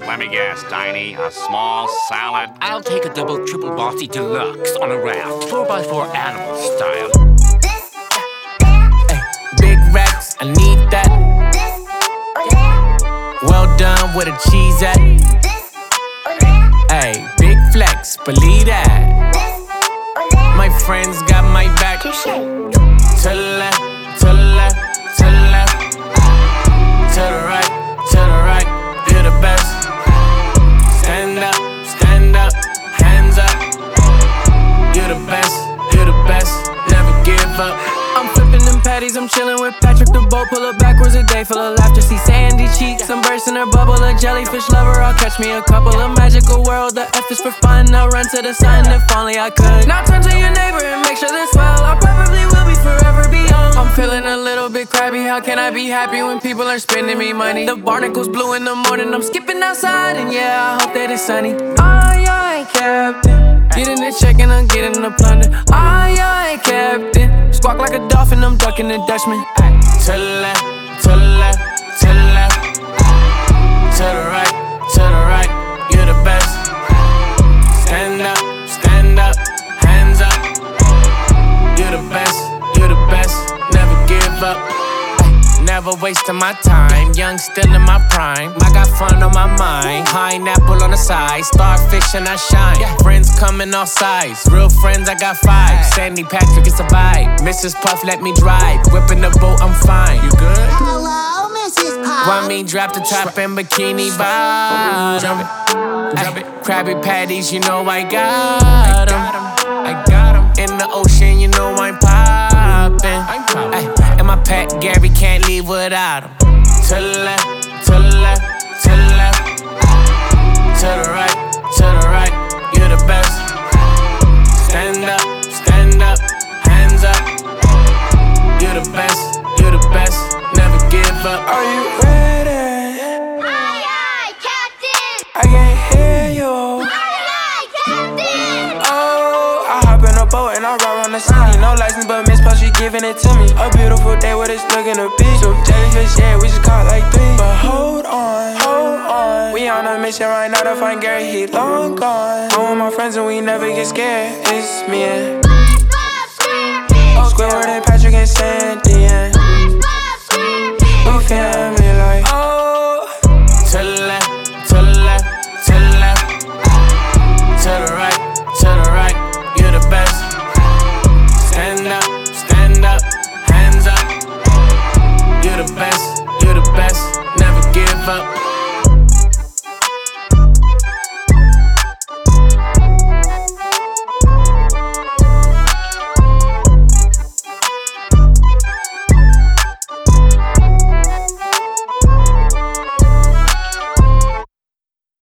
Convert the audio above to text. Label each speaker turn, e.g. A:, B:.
A: Let me guess, Tiny, a small salad?
B: I'll take a double triple bossy deluxe on a raft, 4x4 animal style. Ay, big racks, I need that. Well done, where the cheese at? Ay, big flex, believe that. My friends got my back. To the left, to the left, to the left. To the right, you're the best. Stand up, hands up. You're the best, never give up.
C: I'm flipping them patties, I'm chilling with Patrick the boat. Pull up backwards a day full of laughter. See sandy cheeks, I'm bursting her bubble. A jellyfish lover, I'll catch me a couple. A magical world, the F is for fun. I'll run to the sun if only I could. Now turn to your neighbor and make sure this well. I probably will be forever beyond. I'm feeling a little bit crabby. How can I be happy when people are spending me money? The barnacles blue in the morning, I'm skipping outside. And yeah, I hope that it's sunny. Aye, captain. Getting the check and I'm getting the plunder. Aye, captain. Squawk like a dolphin, I'm ducking the Dutchman. Ay.
B: To the left, to the left, to the left. To the right, you're the best. Stand up, hands up. You're the best, never give up. Never wasting my time, young still in my prime. I got fun on my mind, pineapple on the side. Starfish and I shine, friends coming all sides. Real friends, I got 5. Sandy Patrick, it's a vibe. Mrs. Puff, let me drive. Whipping the boat, I'm fine. You good?
D: Hello, Mrs. Puff.
B: Want me drop the top and bikini bottom. Drop it. Krabby Patties, you know I got 'em. In the ocean, you know I'm poppin'. And my pet Gary can't leave without him. To the left, to the left, to the left. To the right, you're the best. Stand up, hands up. You're the best, never give up.
C: Are you ready?
D: Aye, Captain.
C: I can't hear you.
D: Aye, Captain.
C: Oh, I hop in a boat and I ride around the city. No license, but Miss Puff, she giving it to me. A beautiful day with it's looking to be. So jellyfish, yeah, we just caught like 3. But hold on. We on a mission right now to find Gary, he long gone. I'm with my friends and we never get scared. It's me and Squidward and Patrick and Sandy and we family.